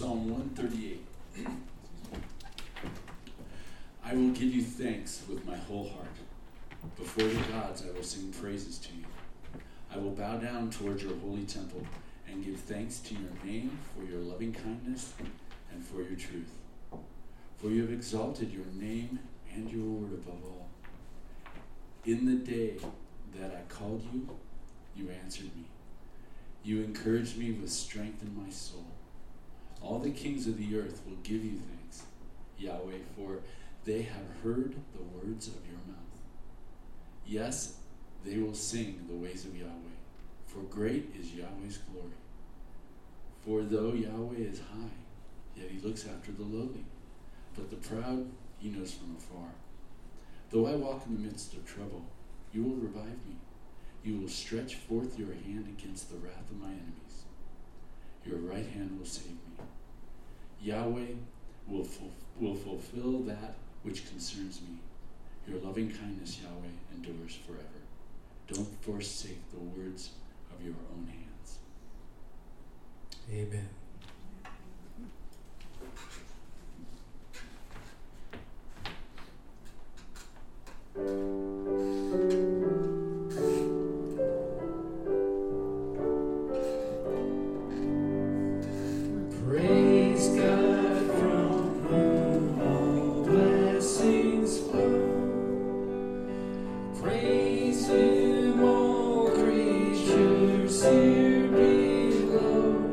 Psalm 138. I will give you thanks with my whole heart. Before the gods I will sing praises to you. I will bow down towards your holy temple and give thanks to your name for your loving kindness and for your truth. For you have exalted your name and your word above all. In the day that I called you, you answered me. You encouraged me with strength in my soul. All the kings of the earth will give you thanks, Yahweh, for they have heard the words of your mouth. Yes, they will sing the ways of Yahweh, for great is Yahweh's glory. For though Yahweh is high, yet he looks after the lowly, but the proud he knows from afar. Though I walk in the midst of trouble, you will revive me. You will stretch forth your hand against the wrath of my enemies. Your right hand will save me. Yahweh will fulfill that which concerns me. Your loving kindness, Yahweh, endures forever. Don't forsake the words of your own hands. Amen. Praise God from whom all blessings flow. Praise Him, all creatures here below.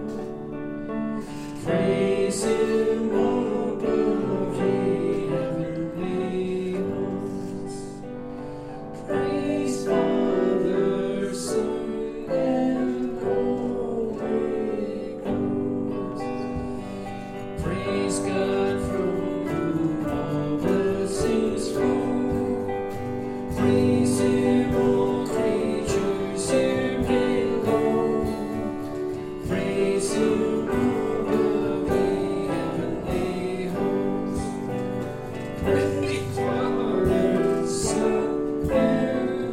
Praise Him, all above ye heavenly hosts. Praise Father, Son, and Holy Ghost. Praise God from whom all blessings flow. Praise Him, all creatures here below. Praise Him, all above ye heavenly hosts. Praise Father, Son, and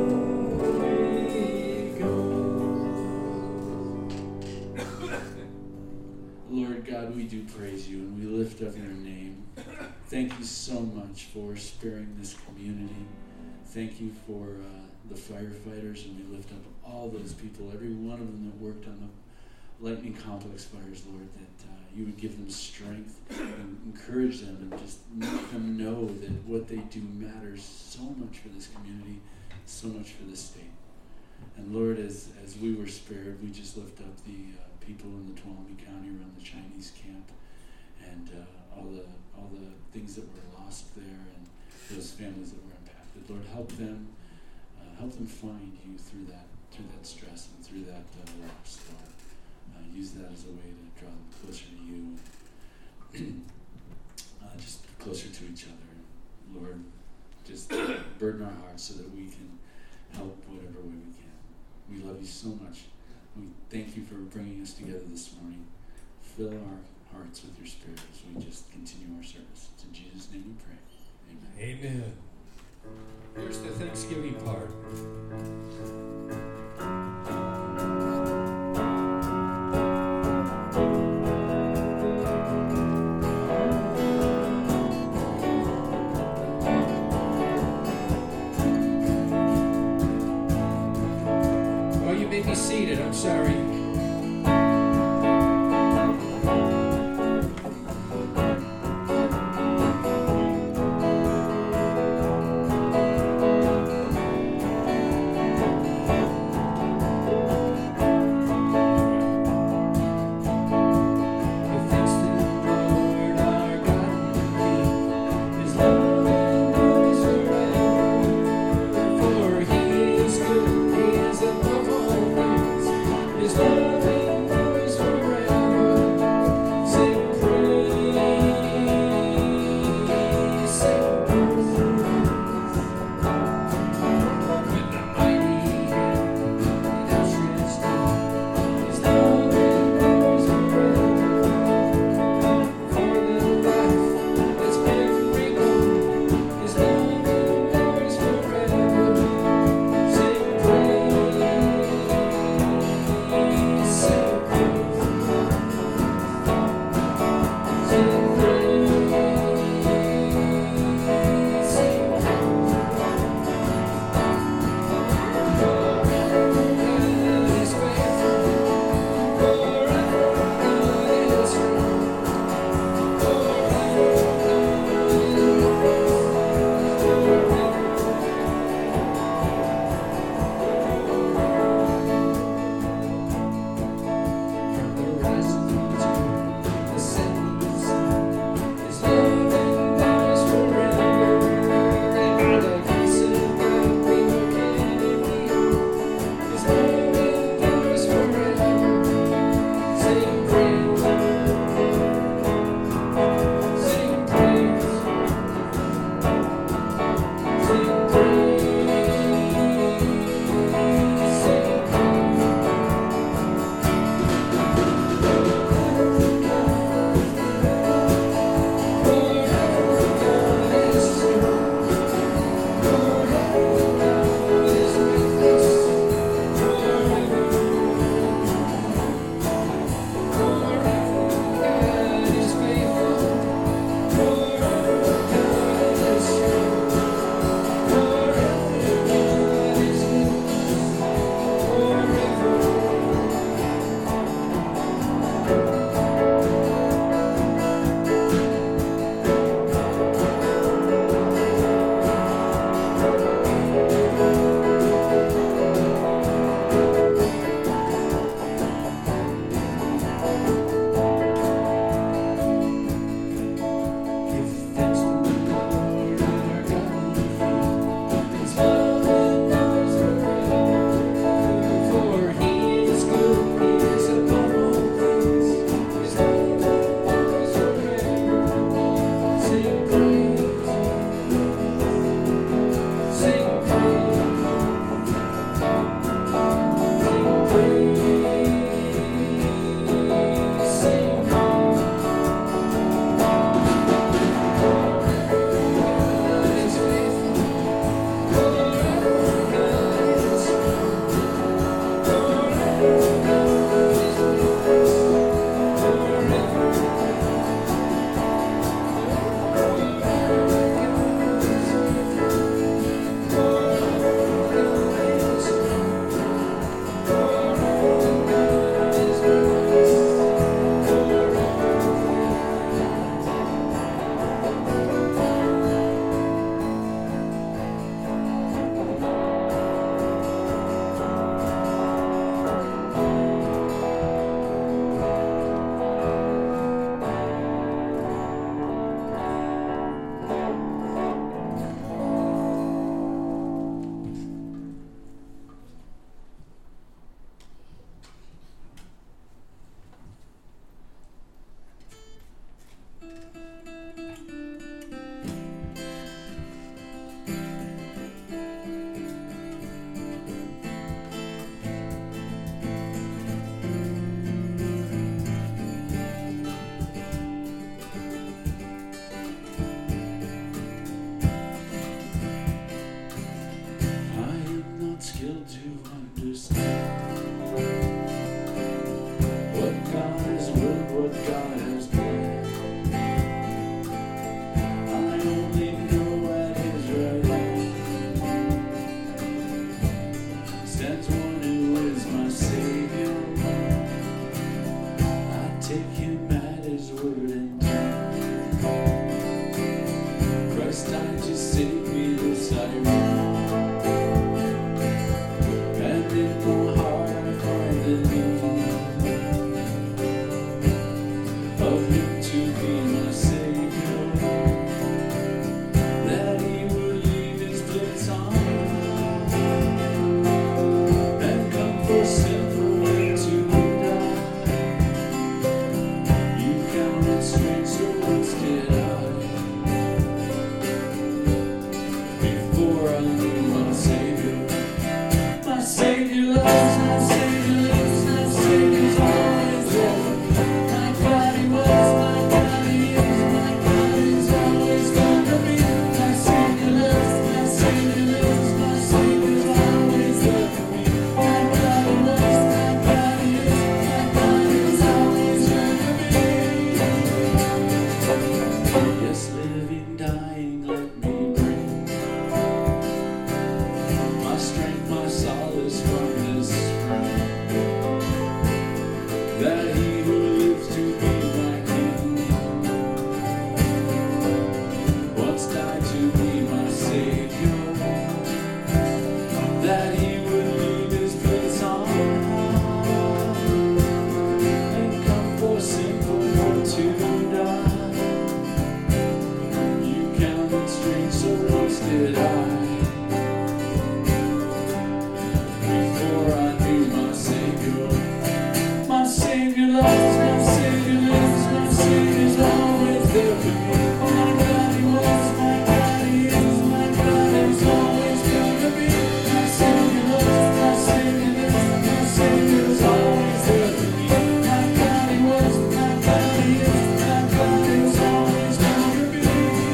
Holy Ghost. Lord God, we do praise you and we lift up your name. Thank you so much for sparing this community. Thank you for the firefighters, and we lift up all those people, every one of them that worked on the Lightning Complex fires, Lord, that you would give them strength and encourage them and just make them know that what they do matters so much for this community, so much for this state. And Lord, as we were spared, we just lift up the people in the Tuolumne County around the Chinese camp and all the things that were lost there and those families that were impacted. Lord, help them find you through that stress and through that loss, Lord. Use that as a way to draw them closer to you and just closer to each other. Lord, just burden our hearts so that we can help whatever way we can. We love you so much. We thank you for bringing us together this morning. Fill our hearts with your spirit as we just continue our service. It's in Jesus' name we pray. Amen. Amen. Here's the Thanksgiving part. Oh, you may be seated. I'm sorry. what God has planned. I only know at His right hand stands one who is my Savior. I take Him at His word and Christ died to save me, this I read. And in my heart I find the need of Him to be my Savior, that He would leave His place on and come for sinful men to die. You counted strange, so once did I. Before I knew my Savior loves, my Savior lives, my Savior's always there. My God He was, my God He is, my God is always gonna be. My Savior lives, my Savior lives, my Savior's always there for me. My God He was, my God He is, my God is always gonna be. Yes, living, dying, let me bring my strength, my solace from this spring, that He who lives to be my King once died to be my Savior, that He would leave His place on and come for sinful men to die. You counted strange, so once did I. Before I knew my Savior loves, my Savior lives, my Savior's always there for me. My God He was, my God He is, my God is always gonna be. My Savior loves, my Savior lives, my Savior's always there for me. My God He was, my God He is, my God is always gonna be.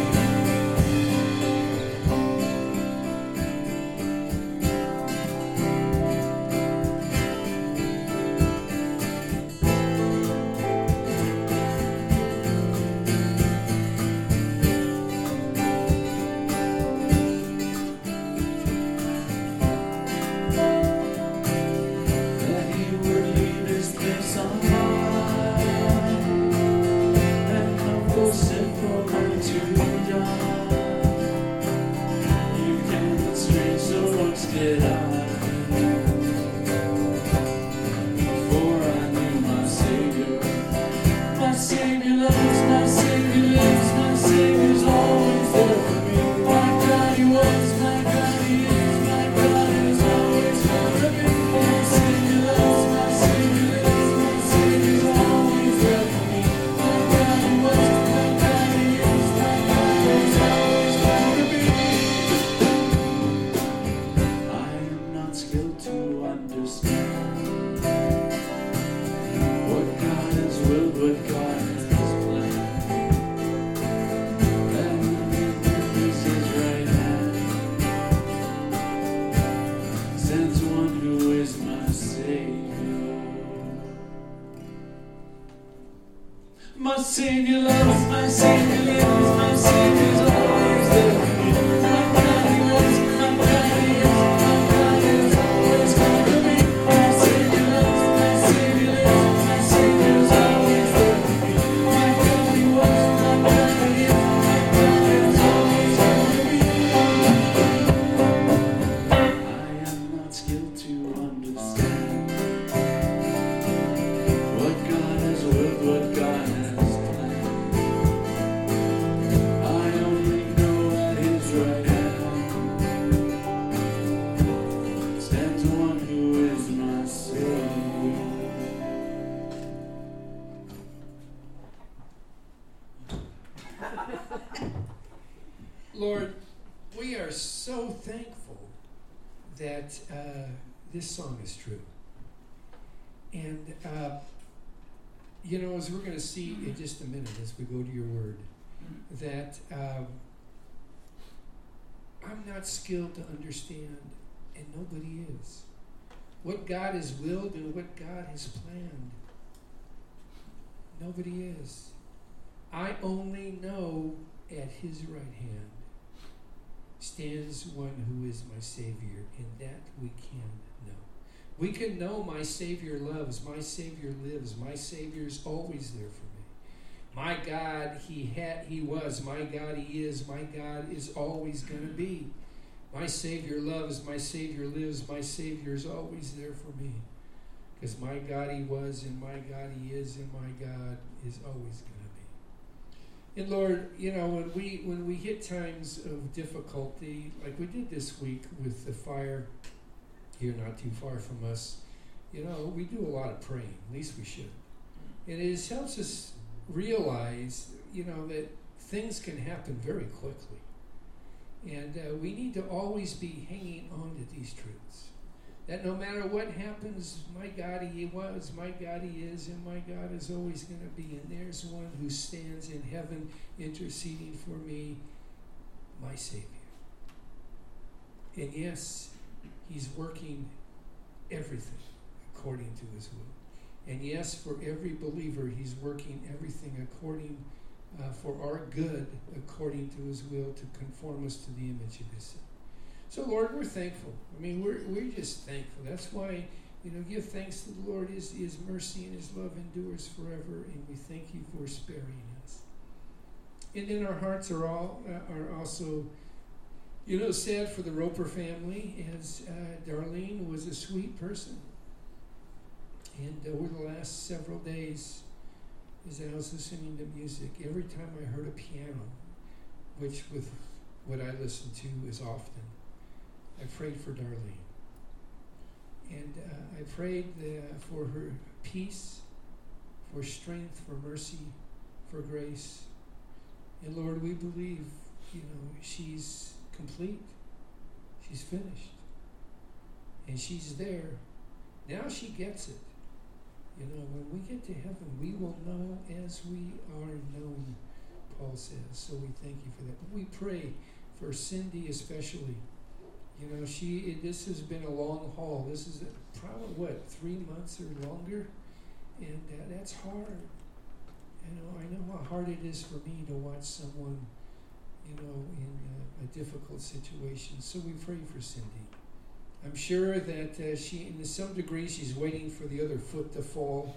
That He would leave His place on high and come for sinful men to die. You counted strange, so once did I. Before I knew my Savior loves, my Savior lives, my Savior's always there for me. My God He was, my God He is, my God is always gonna be. My Savior loves, my Savior lives, my Savior's always there for me. My God He was, my God He is, my God is always gonna be. I am not skilled to understand what God has willed, what God has planned. That He is His right hand sends one who is my Savior. My Savior loves, my Savior lives, my Savior's always there for me. My God He was, my God He is, my God is always gonna be. My Savior loves, my Savior lives, my Savior's always there for me. My God He was, my God He is, my God is always gonna be. I am not skilled to understand what God has willed, what God has planned. I only know at His right hand stands one who is my Savior. Lord, we are so thankful that this song is true. And, as we're going to see in just a minute as we go to your word, that I'm not skilled to understand, and nobody is, what God has willed and what God has planned. Nobody is. I only know at his right hand stands one who is my Savior, and that we can know. We can know my Savior loves, my Savior lives, my Savior is always there for me. My God, he was, my God, he is, my God is always going to be. My Savior loves, my Savior lives, my Savior is always there for me. Because my God he was, and my God he is, and my God is always going to be. And Lord, you know, when we hit times of difficulty, like we did this week with the fire here not too far from us, you know, we do a lot of praying. At least we should. And it just helps us realize, you know, that things can happen very quickly. And we need to always be hanging on to these truths. That no matter what happens, my God he was, my God he is, and my God is always going to be. And there's one who stands in heaven interceding for me, my Savior. And yes, he's working everything according to his will. And yes, for every believer, he's working everything according for our good, according to his will, to conform us to the image of his Son. So, Lord, we're thankful. I mean, we're just thankful. That's why, you know, give thanks to the Lord. His mercy and his love endures forever, and we thank you for sparing us. And then our hearts are also, you know, sad for the Roper family, as Darlene was a sweet person. And over the last several days, as I was listening to music, every time I heard a piano, which with what I listen to is often, I prayed for Darlene. And I prayed for her peace, for strength, for mercy, for grace. And Lord, we believe, you know, she's complete. She's finished. And she's there. Now she gets it. You know, when we get to heaven, we will know as we are known, Paul says. So we thank you for that. But we pray for Cindy especially. You know, this has been a long haul. This is probably, 3 months or longer? And that's hard. You know, I know how hard it is for me to watch someone, you know, in a difficult situation. So we pray for Cindy. I'm sure that she, in some degree, she's waiting for the other foot to fall,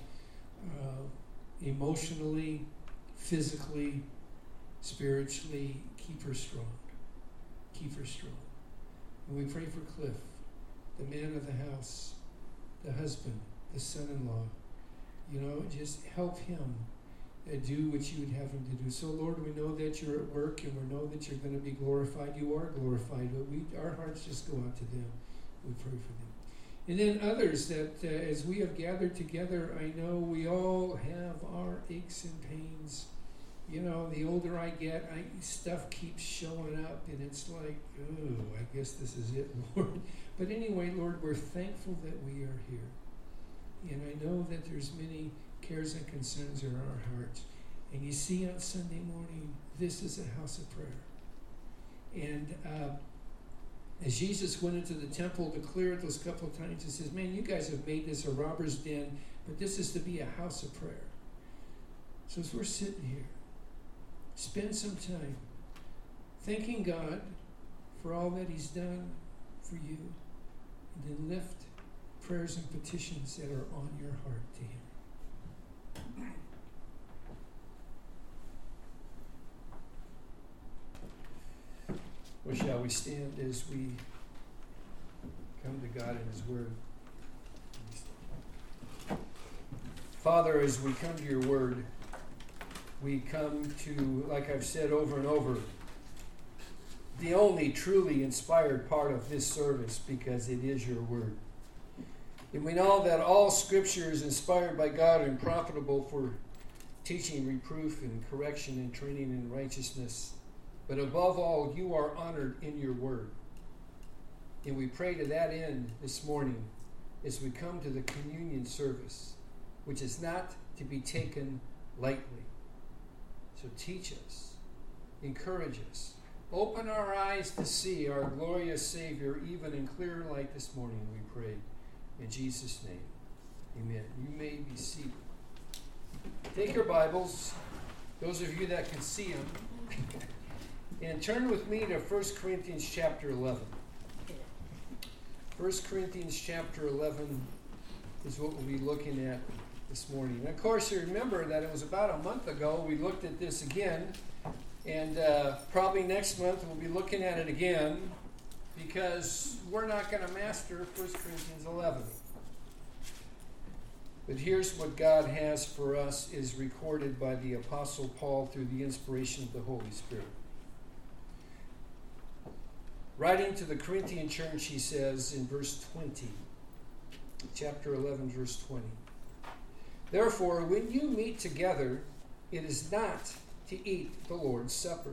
emotionally, physically, spiritually. Keep her strong. Keep her strong. And we pray for Cliff, the man of the house, the husband, the son-in-law. You know, just help him do what you would have him to do. So, Lord, we know that you're at work, and we know that you're going to be glorified. You are glorified, but our hearts just go out to them. We pray for them. And then others that as we have gathered together, I know we all have our aches and pains. You know, the older I get, stuff keeps showing up, and it's like, oh, I guess this is it, Lord. But anyway, Lord, we're thankful that we are here. And I know that there's many cares and concerns in our hearts. And you see on Sunday morning, this is a house of prayer. And as Jesus went into the temple to clear it those couple of times, he says, man, you guys have made this a robber's den, but this is to be a house of prayer. So as we're sitting here, spend some time thanking God for all that he's done for you, and then lift prayers and petitions that are on your heart to him. Well, shall we stand as we come to God in his word? Father, as we come to your word, we come to, like I've said over and over, the only truly inspired part of this service, because it is your word. And we know that all Scripture is inspired by God and profitable for teaching, reproof, and correction, and training in righteousness. But above all, you are honored in your word. And we pray to that end this morning as we come to the communion service, which is not to be taken lightly. So teach us, encourage us, open our eyes to see our glorious Savior even in clearer light this morning, we pray. In Jesus' name, amen. You may be seated. Take your Bibles, those of you that can see them, and turn with me to 1 Corinthians chapter 11. 1 Corinthians chapter 11 is what we'll be looking at this morning. And of course, you remember that it was about a month ago we looked at this again, and probably next month we'll be looking at it again, because we're not going to master 1 Corinthians 11. But here's what God has for us is recorded by the Apostle Paul through the inspiration of the Holy Spirit. Writing to the Corinthian church, he says in verse 20, chapter 11, verse 20, "Therefore, when you meet together, it is not to eat the Lord's Supper.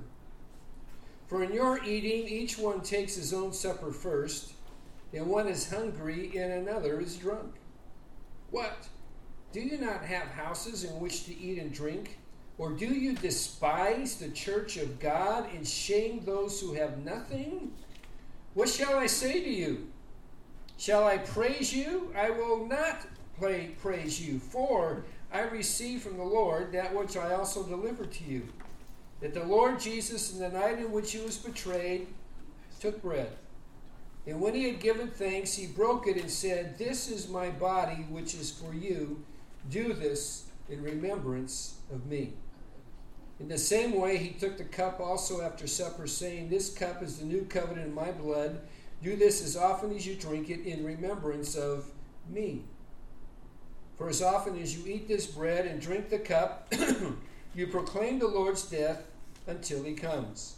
For in your eating, each one takes his own supper first, and one is hungry and another is drunk. What? Do you not have houses in which to eat and drink? Or do you despise the church of God and shame those who have nothing? What shall I say to you? Shall I praise you? I will not praise you, for I received from the Lord that which I also delivered to you, that the Lord Jesus, in the night in which he was betrayed, took bread. And when he had given thanks, he broke it and said, 'This is my body, which is for you. Do this in remembrance of me.' In the same way, he took the cup also after supper, saying, 'This cup is the new covenant in my blood. Do this as often as you drink it in remembrance of me. For as often as you eat this bread and drink the cup, you proclaim the Lord's death until he comes.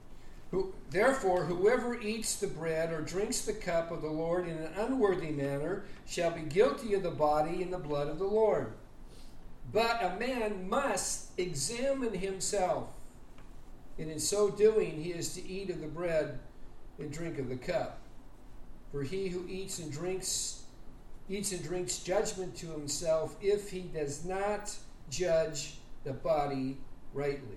Therefore, whoever eats the bread or drinks the cup of the Lord in an unworthy manner shall be guilty of the body and the blood of the Lord. But a man must examine himself, and in so doing he is to eat of the bread and drink of the cup. For he who eats and drinks judgment to himself if he does not judge the body rightly.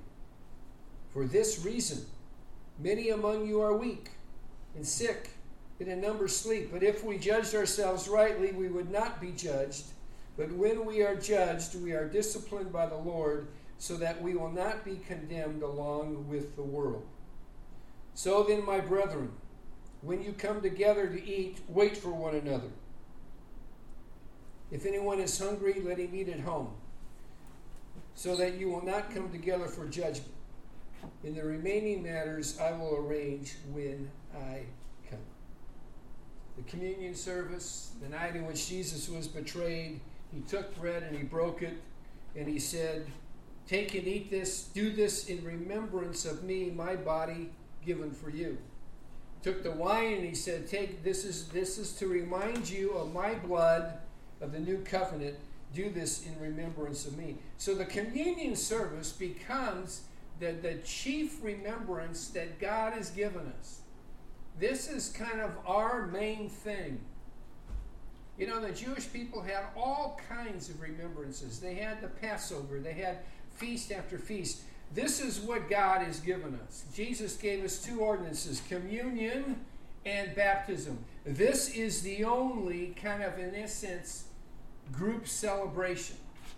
For this reason, many among you are weak and sick, and a number sleep. But if we judged ourselves rightly, we would not be judged. But when we are judged, we are disciplined by the Lord, so that we will not be condemned along with the world. So then, my brethren, when you come together to eat, wait for one another. If anyone is hungry, let him eat at home, so that you will not come together for judgment. In the remaining matters, I will arrange when I come." The communion service, the night in which Jesus was betrayed, he took bread and he broke it, and he said, "Take and eat this, do this in remembrance of me, my body given for you." Took the wine and he said, "Take this is to remind you of my blood of the new covenant. Do this in remembrance of me." So the communion service becomes the chief remembrance that God has given us. This is kind of our main thing. You know, the Jewish people had all kinds of remembrances. They had the Passover. They had feast after feast. This is what God has given us. Jesus gave us two ordinances, communion and baptism. This is the only kind of, in essence, group celebration.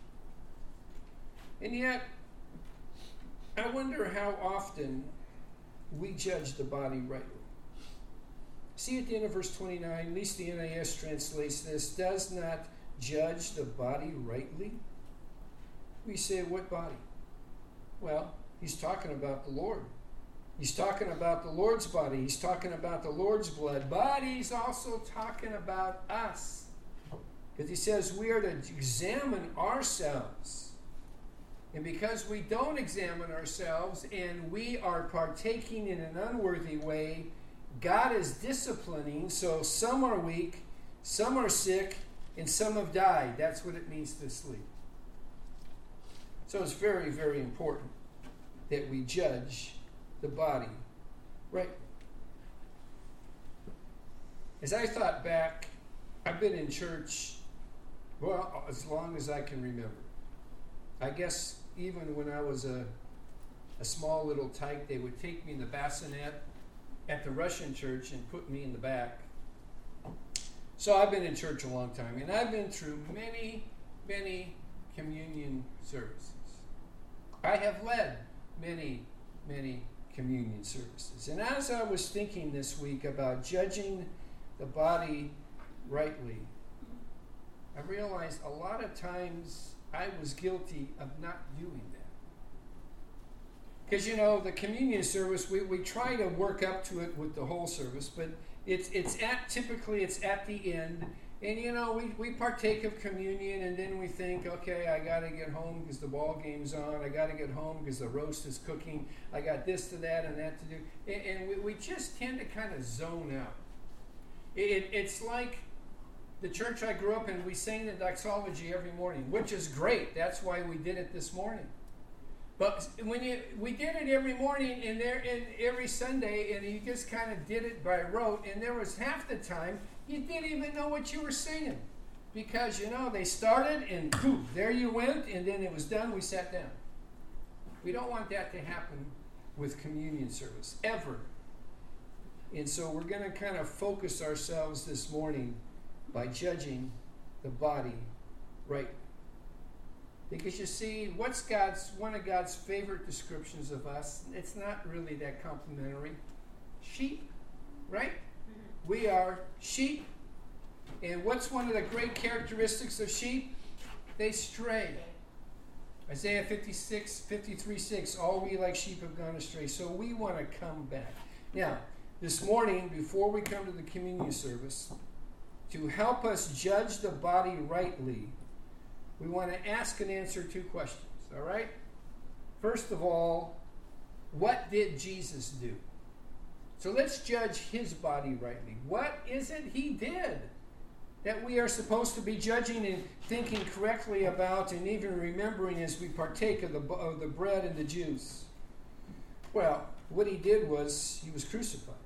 And yet, I wonder how often we judge the body rightly. See at the end of verse 29, at least the NAS translates this, "does not judge the body rightly." We say, what body? Well, he's talking about the Lord. He's talking about the Lord's body. He's talking about the Lord's blood. But he's also talking about us. Because he says we are to examine ourselves. And because we don't examine ourselves and we are partaking in an unworthy way, God is disciplining, so some are weak, some are sick, and some have died. That's what it means to sleep. So it's very, very important that we judge the body right. As I thought back, I've been in church, well, as long as I can remember. I guess even when I was a small little tyke, they would take me in the bassinet at the Russian church and put me in the back. So I've been in church a long time, and I've been through many, many communion services. I have led many, many communion services. And as I was thinking this week about judging the body rightly, I realized a lot of times I was guilty of not doing that. Because, the communion service, we try to work up to it with the whole service, but typically it's at the end. And, we partake of communion, and then we think, okay, I got to get home because the ball game's on. I got to get home because the roast is cooking. I got this to that and that to do. And we just tend to kind of zone out. It's like the church I grew up in, we sang the doxology every morning, which is great. That's why we did it this morning. But we did it every morning and every Sunday, and you just kind of did it by rote, and there was half the time you didn't even know what you were singing. Because, they started and poof, there you went, and then it was done, we sat down. We don't want that to happen with communion service, ever. And so we're going to kind of focus ourselves this morning by judging the body rightly. Because you see, what's one of God's favorite descriptions of us? It's not really that complimentary. Sheep, right? Mm-hmm. We are sheep. And what's one of the great characteristics of sheep? They stray. Isaiah 53:6, all we like sheep have gone astray. So we want to come back. Now, this morning, before we come to the communion service, to help us judge the body rightly, we want to ask and answer two questions, all right? First of all, what did Jesus do? So let's judge his body rightly. What is it he did that we are supposed to be judging and thinking correctly about and even remembering as we partake of the bread and the juice? Well, what he did was he was crucified.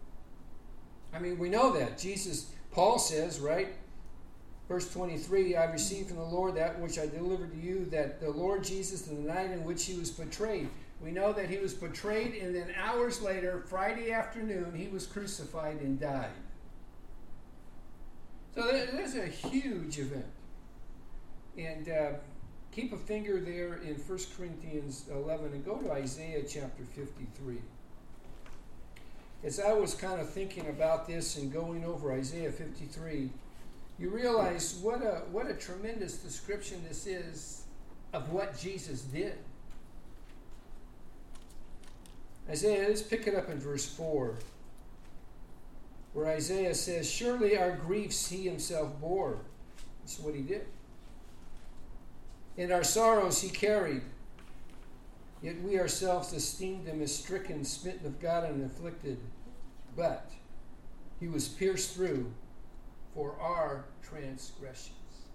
I mean, we know that. Paul says, right? Verse 23, I received from the Lord that which I delivered to you, that the Lord Jesus, in the night in which he was betrayed. We know that he was betrayed, and then hours later, Friday afternoon, he was crucified and died. So there's a huge event. And keep a finger there in 1 Corinthians 11 and go to Isaiah chapter 53. As I was kind of thinking about this and going over Isaiah 53, you realize what a tremendous description this is of what Jesus did. Isaiah, let's pick it up in verse 4, where Isaiah says, surely our griefs he himself bore. That's what he did. And our sorrows he carried. Yet we ourselves esteemed him as stricken, smitten of God, and afflicted. But he was pierced through for our transgressions.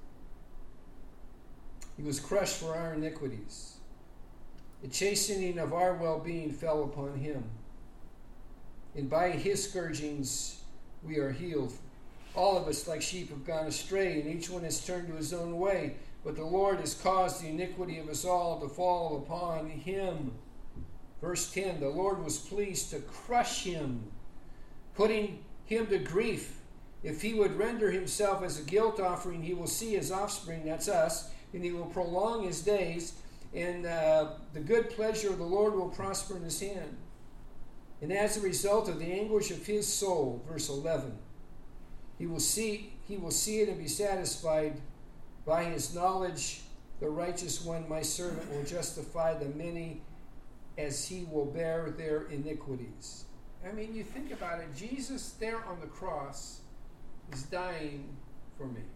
He was crushed for our iniquities. The chastening of our well-being fell upon him. And by his scourgings we are healed. All of us like sheep have gone astray, and each one has turned to his own way. But the Lord has caused the iniquity of us all to fall upon him. Verse 10, the Lord was pleased to crush him, putting him to grief. If he would render himself as a guilt offering, he will see his offspring, that's us, and he will prolong his days, and the good pleasure of the Lord will prosper in his hand. And as a result of the anguish of his soul, verse 11, he will see it and be satisfied. By his knowledge, the righteous one, my servant, will justify the many as he will bear their iniquities. I mean, you think about it, Jesus there on the cross is dying for me.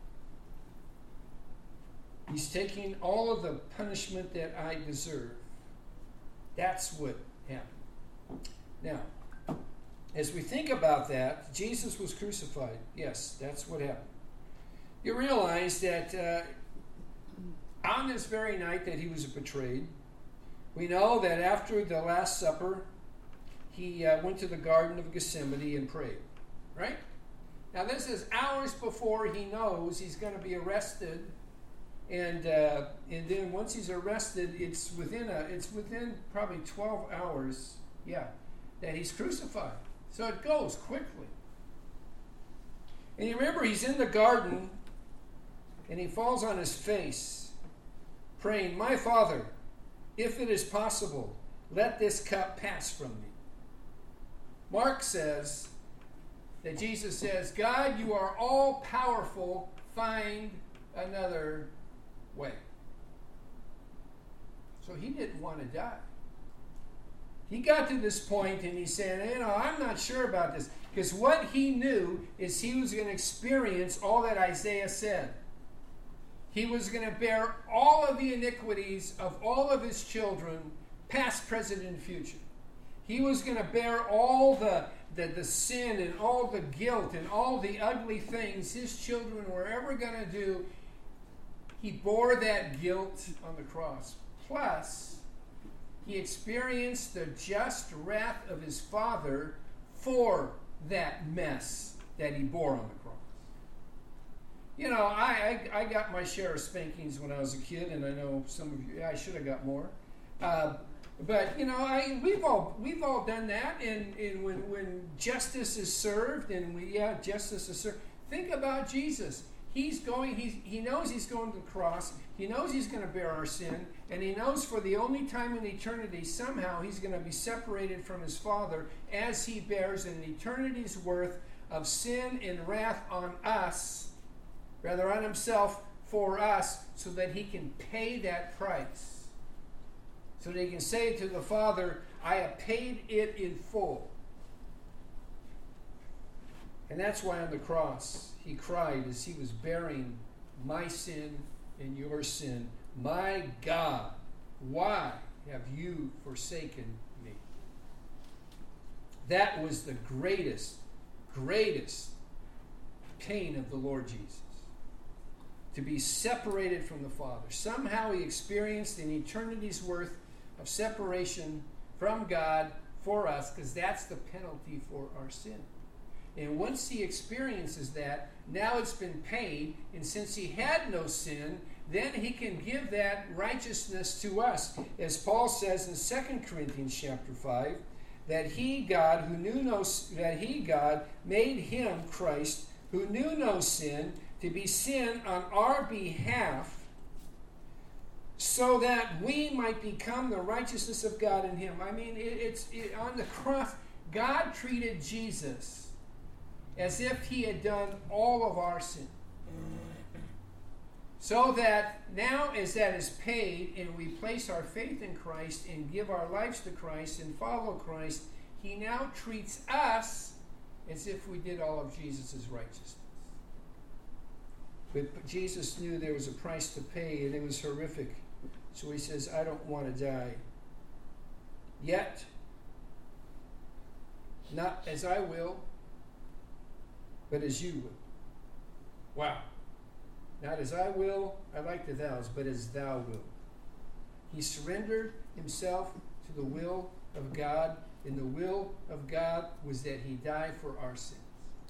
He's taking all of the punishment that I deserve. That's what happened. Now, as we think about that, Jesus was crucified. Yes, that's what happened. You realize that on this very night that he was betrayed, we know that after the Last Supper, he went to the Garden of Gethsemane and prayed. Right? Now, this is hours before he knows he's going to be arrested, and then once he's arrested, it's within probably 12 hours, that he's crucified. So it goes quickly. And you remember he's in the garden, and he falls on his face, praying, "My Father, if it is possible, let this cup pass from me." Mark says that Jesus says, "God, you are all powerful. Find another way." So he didn't want to die. He got to this point and he said, I'm not sure about this. Because what he knew is he was going to experience all that Isaiah said. He was going to bear all of the iniquities of all of his children, past, present, and future. He was going to bear all the sin and all the guilt and all the ugly things his children were ever going to do. He bore that guilt on the cross. Plus, he experienced the just wrath of his Father for that mess that he bore on the cross. I got my share of spankings when I was a kid, and I know some of you, I should have got more. But we've all done that, and when justice is served, justice is served. Think about Jesus. He knows he's going to the cross. He knows he's going to bear our sin, and he knows for the only time in eternity, somehow he's going to be separated from his Father as he bears an eternity's worth of sin and wrath on us, rather on himself for us, so that he can pay that price. So that he can say to the Father, "I have paid it in full." And that's why on the cross he cried as he was bearing my sin and your sin, "My God, why have you forsaken me?" That was the greatest pain of the Lord Jesus. To be separated from the Father. Somehow he experienced an eternity's worth of separation from God for us, because that's the penalty for our sin. And once he experiences that, now it's been paid, and since he had no sin, then he can give that righteousness to us. As Paul says in 2 Corinthians chapter 5, that God made him, Christ, who knew no sin, to be sin on our behalf, so that we might become the righteousness of God in him. I mean, on the cross, God treated Jesus as if he had done all of our sin. So that now, as that is paid, and we place our faith in Christ and give our lives to Christ and follow Christ, he now treats us as if we did all of Jesus' righteousness. But Jesus knew there was a price to pay, and it was horrific. So he says, "I don't want to die. Yet, not as I will, but as you will." Wow. Not as I will, I like the thous, but as thou wilt. He surrendered himself to the will of God, and the will of God was that he die for our sins.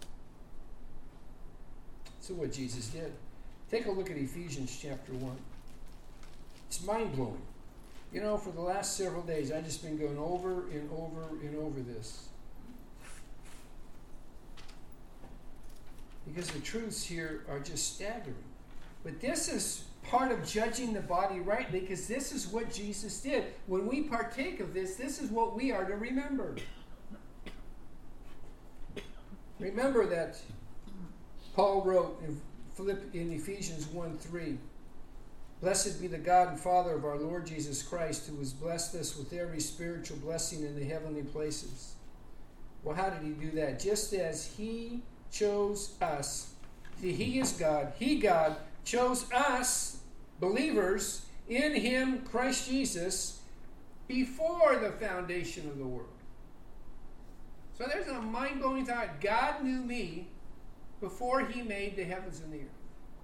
So what Jesus did. Take a look at Ephesians chapter 1. It's mind-blowing. For the last several days, I've just been going over and over and over this. Because the truths here are just staggering. But this is part of judging the body rightly, because this is what Jesus did. When we partake of this, this is what we are to remember. Remember that Paul wrote in Ephesians 1:3, "Blessed be the God and Father of our Lord Jesus Christ, who has blessed us with every spiritual blessing in the heavenly places." Well, how did he do that? Just as he chose us. See, he is God. God chose us, believers, in him, Christ Jesus, before the foundation of the world. So there's a mind-blowing thought. God knew me before he made the heavens and the earth.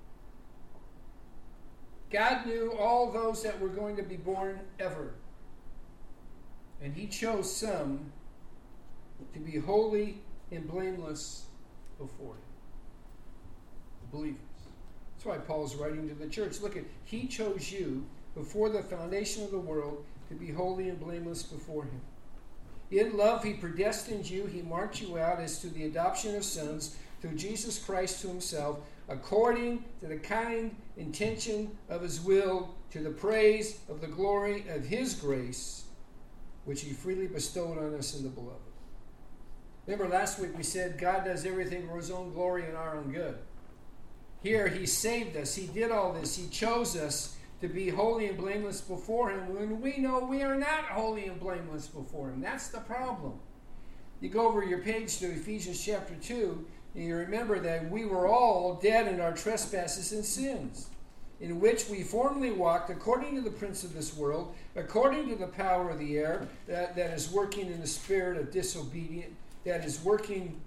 God knew all those that were going to be born ever. And he chose some to be holy and blameless before him. The believers. That's why Paul's writing to the church. Look at, he chose you before the foundation of the world to be holy and blameless before him. In love, he predestined you. He marked you out as to the adoption of sons through Jesus Christ to himself, according to the kind intention of his will, to the praise of the glory of his grace, which he freely bestowed on us in the beloved. Remember last week we said God does everything for his own glory and our own good. Here he saved us. He did all this. He chose us to be holy and blameless before him when we know we are not holy and blameless before him. That's the problem. You go over your page to Ephesians chapter 2, and you remember that we were all dead in our trespasses and sins, in which we formerly walked according to the prince of this world, according to the power of the air, that is working in the spirit of disobedience, that is working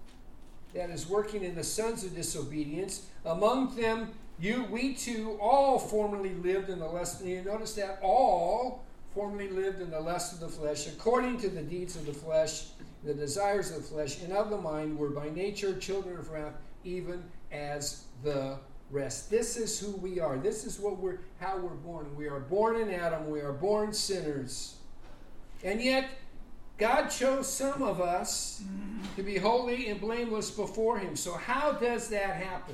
in the sons of disobedience. Among them, we too all formerly lived in the lust. You notice that all formerly lived in the lust of the flesh, according to the deeds of the flesh, the desires of the flesh, and of the mind, were by nature children of wrath, even as the rest. This is who we are. This is how we're born. We are born in Adam. We are born sinners. And yet, God chose some of us to be holy and blameless before him. So how does that happen?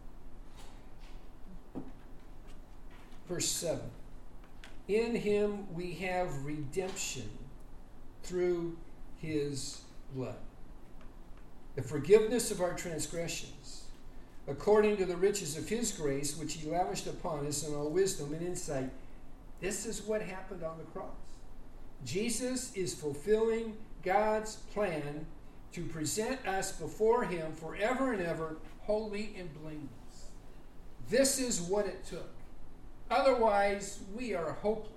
Verse 7. In him we have redemption through his blood, the forgiveness of our transgressions, according to the riches of his grace, which he lavished upon us in all wisdom and insight. This is what happened on the cross. Jesus is fulfilling God's plan to present us before him forever and ever, holy and blameless. This is what it took. Otherwise, we are hopeless.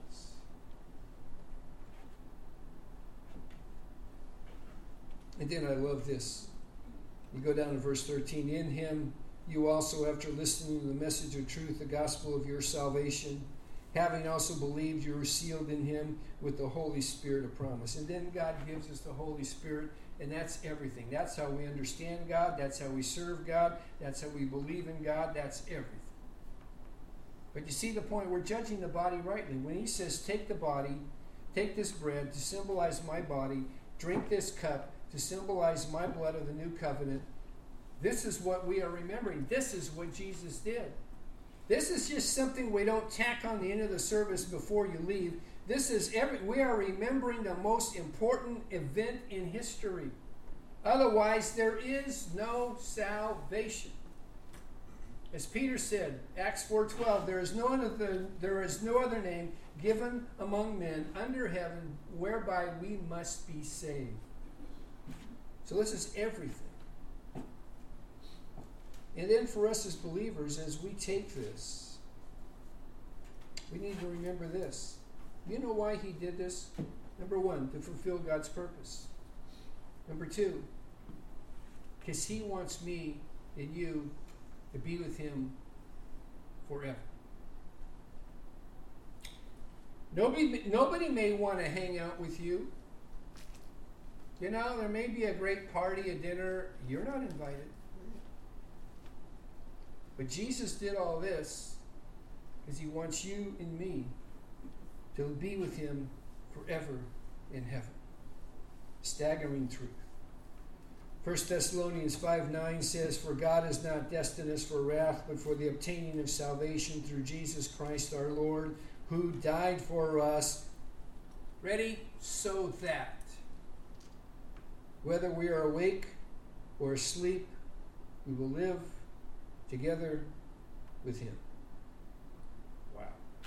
And then I love this. You go down to verse 13. In him you also, after listening to the message of truth, the gospel of your salvation, having also believed, you were sealed in him with the Holy Spirit of promise. And then God gives us the Holy Spirit, and that's everything. That's how we understand God. That's how we serve God. That's how we believe in God. That's everything. But you see the point? We're judging the body rightly. When he says, take the body, take this bread to symbolize my body, drink this cup to symbolize my blood of the new covenant, this is what we are remembering. This is what Jesus did. This is just something we don't tack on the end of the service before you leave. This is we are remembering the most important event in history. Otherwise, there is no salvation. As Peter said, Acts 4:12, there is no other name given among men under heaven whereby we must be saved. So this is everything. And then for us as believers, as we take this, we need to remember this. You know why he did this? Number one, to fulfill God's purpose. Number two, because he wants me and you to be with him forever. Nobody may want to hang out with you. You know, there may be a great party, a dinner. You're not invited. But Jesus did all this because he wants you and me to be with him forever in heaven. Staggering truth. 1 Thessalonians 5:9 says, for God has not destined us for wrath, but for the obtaining of salvation through Jesus Christ our Lord, who died for us. Ready? So that whether we are awake or asleep, we will live together with him. Wow.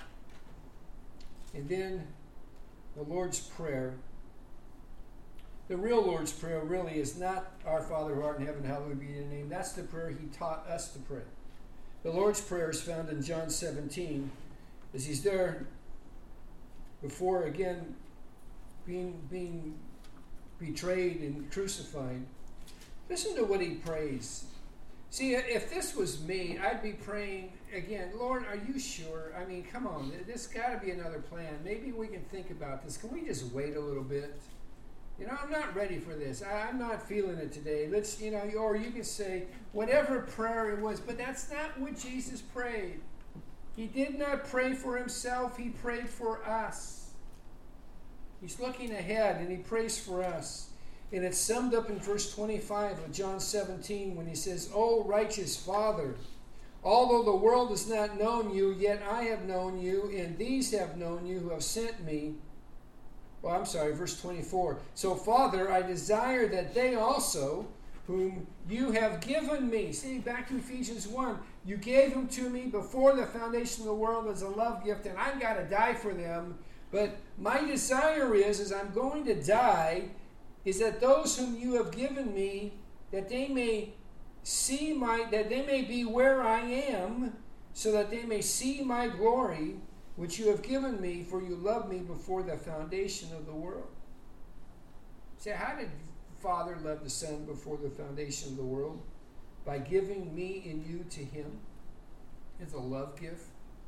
And then the Lord's Prayer. The real Lord's Prayer really is not our Father who art in heaven, hallowed be your name. That's the prayer he taught us to pray. The Lord's Prayer is found in John 17, as he's there before, again, being betrayed and crucified. Listen to what he prays. See, if this was me, I'd be praying again, Lord, are you sure? I mean, come on, there's got to be another plan. Maybe we can think about this. Can we just wait a little bit? You know, I'm not ready for this. I'm not feeling it today. Let's, you know, or you can say whatever prayer it was, but that's not what Jesus prayed. He did not pray for himself. He prayed for us. He's looking ahead and he prays for us. And it's summed up in verse 25 of John 17 when he says, "O righteous Father, Although the world has not known you, yet I have known you, and these have known you who have sent me. Well, I'm sorry, verse 24. So, Father, I desire that they also, whom you have given me. See, back to Ephesians 1. You gave them to me before the foundation of the world as a love gift, and I've got to die for them. But my desire is, as I'm going to die, is that those whom you have given me, that they may that they may be where I am, so that they may see my glory, which you have given me, for you loved me before the foundation of the world. See, how did Father love the Son before the foundation of the world? By giving me and you to him. It's a love gift.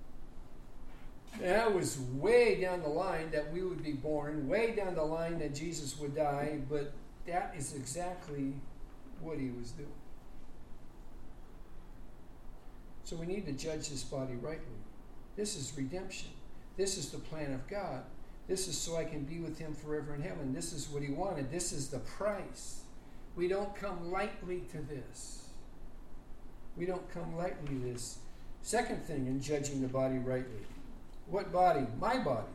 That was way down the line that we would be born, way down the line that Jesus would die, but that is exactly what he was doing. So we need to judge this body rightly. This is redemption. This is the plan of God. This is so I can be with him forever in heaven. This is what he wanted. This is the price. We don't come lightly to this. We don't come lightly to this. Second thing in judging the body rightly. What body? My body.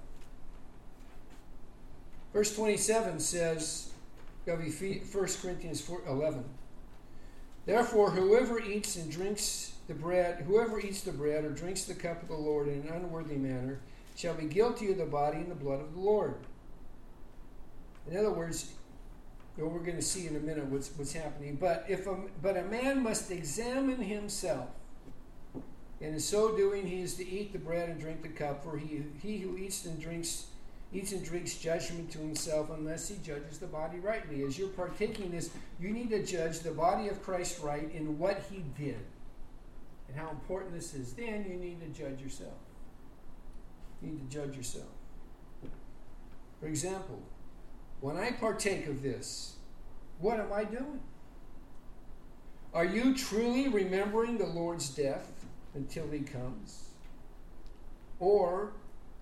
Verse 27 says, 1 Corinthians 4:11. Therefore, whoever eats the bread or drinks the cup of the Lord in an unworthy manner shall be guilty of the body and the blood of the Lord. In other words, we're going to see in a minute what's happening. But a man must examine himself, and in so doing he is to eat the bread and drink the cup. For he who eats and drinks judgment to himself, unless he judges the body rightly. As you're partaking this, you need to judge the body of Christ right in what he did and how important this is. Then you need to judge yourself. You need to judge yourself. For example, when I partake of this, what am I doing? Are you truly remembering the Lord's death until he comes? Or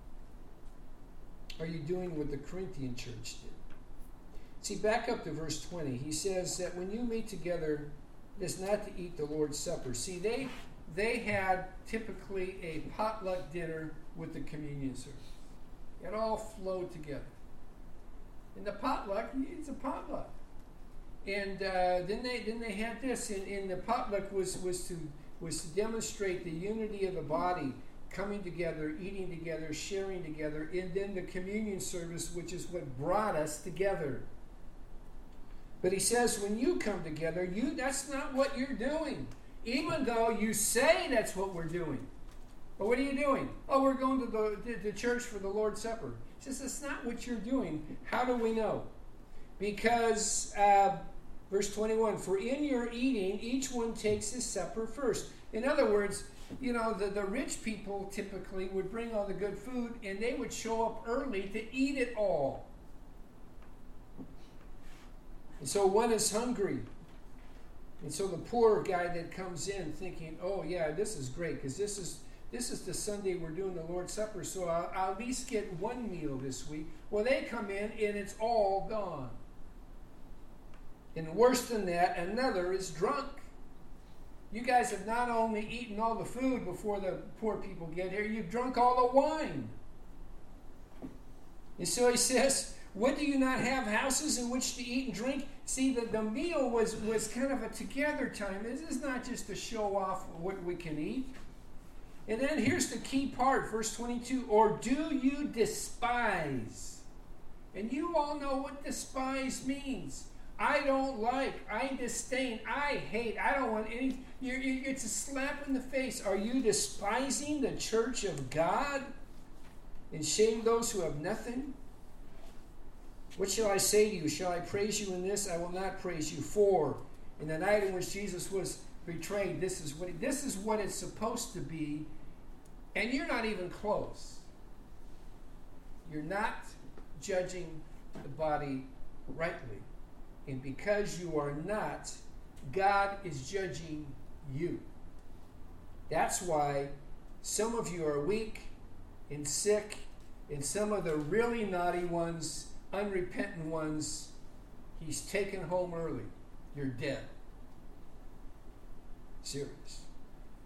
are you doing what the Corinthian church did? See, back up to verse 20. He says that when you meet together, it is not to eat the Lord's Supper. See, they had typically a potluck dinner with the communion service. It all flowed together. And the potluck, it's a potluck. And then they had this, and the potluck was to demonstrate the unity of the body, coming together, eating together, sharing together, and then the communion service, which is what brought us together. But he says, when you come together, that's not what you're doing. Even though you say that's what we're doing. But what are you doing? Oh, we're going to the church for the Lord's Supper. He says, that's not what you're doing. How do we know? Because, verse 21, for in your eating, each one takes his supper first. In other words, the rich people typically would bring all the good food, and they would show up early to eat it all. And so one is hungry. And so the poor guy that comes in thinking, oh yeah, this is great, because this is the Sunday we're doing the Lord's Supper, so I'll at least get one meal this week. Well, they come in and it's all gone. And worse than that, another is drunk. You guys have not only eaten all the food before the poor people get here, you've drunk all the wine. And so he says, what, do you not have houses in which to eat and drink? See, the meal was kind of a together time. This is not just to show off what we can eat. And then here's the key part, verse 22. Or do you despise? And you all know what despise means. I don't like, I disdain, I hate, I don't want any. It's a slap in the face. Are you despising the church of God and shame those who have nothing? What shall I say to you? Shall I praise you in this? I will not praise you. For in the night in which Jesus was betrayed, this is what it's supposed to be, and you're not even close. You're not judging the body rightly. And because you are not, God is judging you. That's why some of you are weak and sick, and some of the really naughty ones, unrepentant ones, he's taken home early. You're dead. Serious.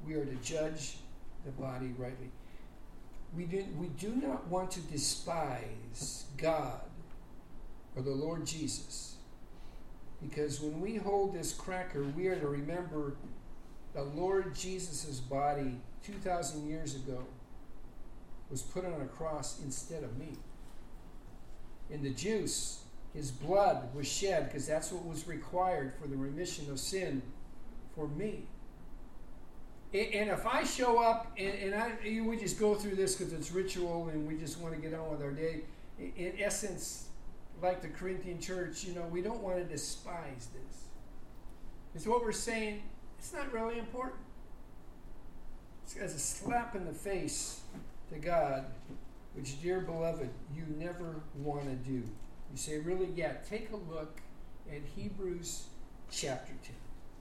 we are to judge the body rightly. We do not want to despise God or the Lord Jesus, because when we hold this cracker, we are to remember the Lord Jesus' body 2,000 years ago was put on a cross instead of me. In the juice, his blood was shed because that's what was required for the remission of sin for me. And if I show up and we just go through this because it's ritual and we just want to get on with our day, in essence, like the Corinthian church, we don't want to despise this. It's what we're saying, it's not really important. It's as a slap in the face to God, which, dear beloved, you never want to do. You say, really? Yeah, take a look at Hebrews chapter 10.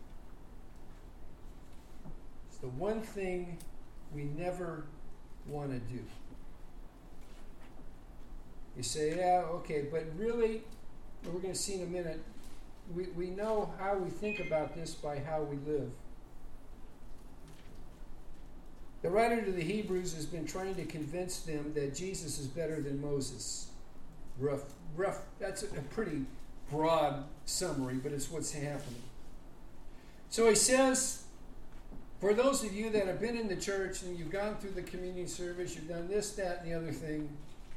It's the one thing we never want to do. You say, yeah, okay, but really, we're going to see in a minute, we know how we think about this by how we live. The writer to the Hebrews has been trying to convince them that Jesus is better than Moses. Rough. That's a pretty broad summary, but it's what's happening. So he says, for those of you that have been in the church and you've gone through the communion service, you've done this, that, and the other thing,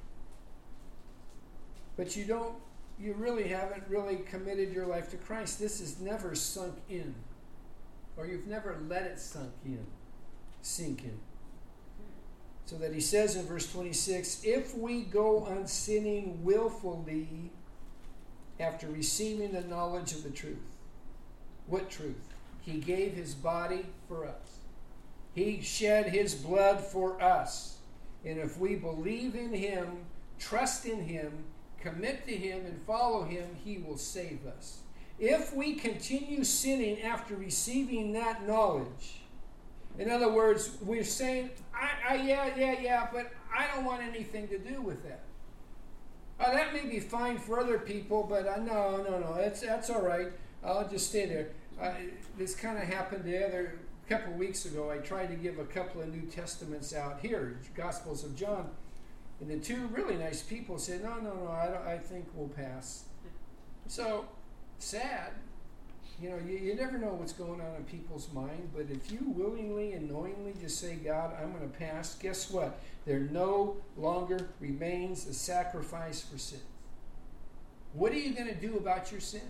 but you really haven't really committed your life to Christ. This has never sunk in, or you've never let it sink in. So that he says in verse 26, if we go on sinning willfully after receiving the knowledge of the truth. What truth? He gave his body for us. He shed his blood for us. And if we believe in him, trust in him, commit to him, and follow him, he will save us. If we continue sinning after receiving that knowledge, in other words, we're saying, yeah, but I don't want anything to do with that. That may be fine for other people, but no, that's all right. I'll just stay there. This kind of happened a couple of weeks ago. I tried to give a couple of New Testaments out here, Gospels of John, and the two really nice people said, no, I think we'll pass. So, sad. You never know what's going on in people's mind, but if you willingly and knowingly just say, God, I'm going to pass, guess what? There no longer remains a sacrifice for sin. What are you going to do about your sin?